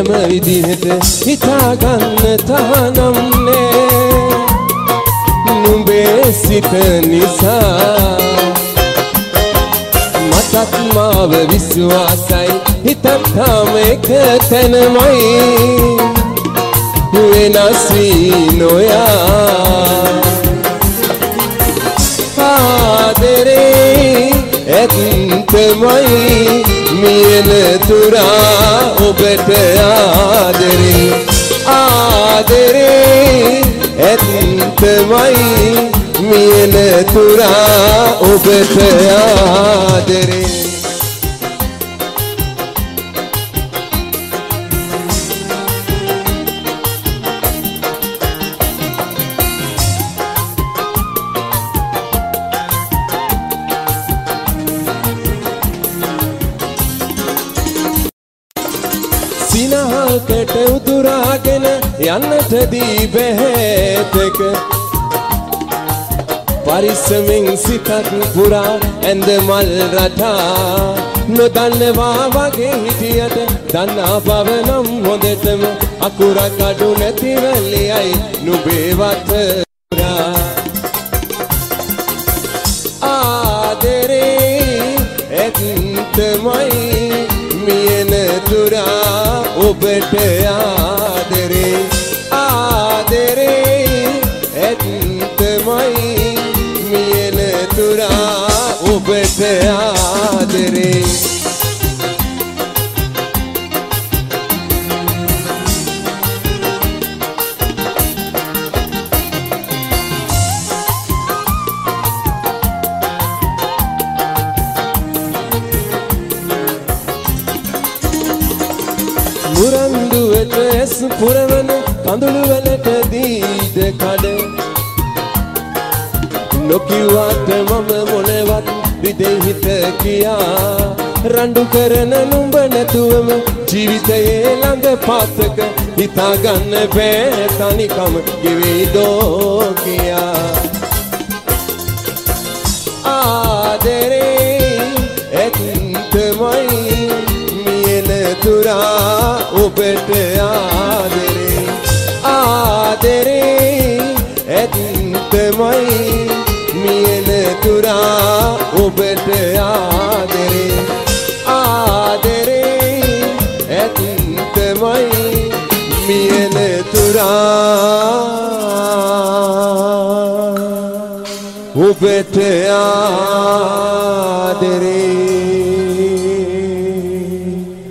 හැම විදිහට හිතාගන්න තහනම්නේ නුඹේ සිත නිසා මටත් මාව විශ්වාසයි හිතත් තාම එක තැනමයි වෙනස් වී නොයා ආදරේ ඇත්තමයි මියන තුරා ඔබට ආදරේ ආදරේ ඇත්තමයි මියන තුරා ඔබට ආදරේ සිනහකට උතුරාගෙන යන්නට දී බැහැතක පරිස්සමෙන් සිතක් පුරා ඇඳ මල් රටා නොදන්නවා වගේ හිටියට දන්නා බව නම් හොඳටම අකුරක් අඩු නැතිවලියයි නුඹේ වතර ආදරේ ඇත්තමයි මියන තුරා ඔබට ආදරේ ආදරේ ඇත්තමයි මියන තුරා ඔබට ආදරේ මුරන්දුවට ඇස් පුරවන කඳුළු වලට දීද කඩ නොකිව්වට මම මොනවත් විදේ හිත කියා රණ්ඩු කරන නුඹ නැතුවම ජීවිතයේ ළඟ පාතක හිතාගන්න බෑ තනිකම ගෙවේදෝ කියා ආදරේ ඇත්තමයි තුරා ඔබට ආදරේ ආදරේ ඇත්තමයි මියන තුරා ඔබට ආදරේ ආදරේ ඇත්තමයි මියන තුරා ඔබට ආදරේ